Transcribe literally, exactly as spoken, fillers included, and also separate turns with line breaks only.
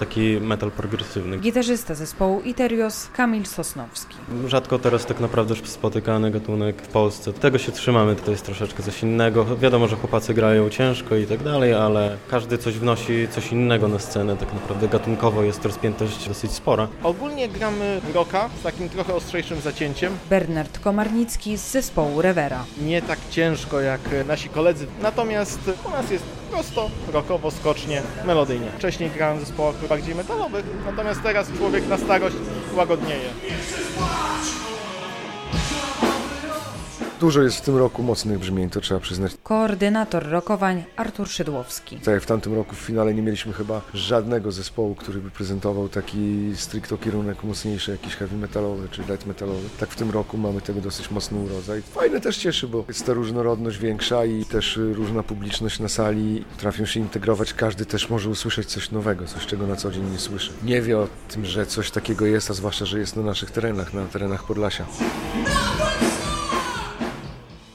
taki metal progresywny.
Gitarzysta zespołu Iterios Kamil Sosnowski.
Rzadko teraz tak naprawdę spotykany gatunek w Polsce. Tego się trzymamy, to jest troszeczkę coś innego. Wiadomo, że chłopacy grają ciężko i tak dalej, ale każdy coś wnosi, coś innego na scenę. Tak naprawdę gatunkowo jest rozpiętość dosyć spora.
Ogólnie gramy rocka z takim trochę ostrzejszym zacięciem.
Bernard Komarnicki z zespołu Revera.
Nie tak ciężko jak nasi koledzy, natomiast u nas jest prosto, rockowo, skocznie, melodyjnie. Wcześniej grałem w zespołach bardziej metalowych, natomiast teraz człowiek na starość łagodnieje.
Dużo jest w tym roku mocnych brzmień, to trzeba przyznać.
Koordynator rockowań Artur Szydłowski.
Tak jak w tamtym roku w finale nie mieliśmy chyba żadnego zespołu, który by prezentował taki stricto kierunek mocniejszy, jakiś heavy metalowy czy light metalowy. Tak w tym roku mamy tego dosyć mocny urodzaj. Fajne też cieszy, bo jest ta różnorodność większa i też różna publiczność na sali. Potrafią się integrować, każdy też może usłyszeć coś nowego, coś czego na co dzień nie słyszy. Nie wie o tym, że coś takiego jest, a zwłaszcza, że jest na naszych terenach, na terenach Podlasia.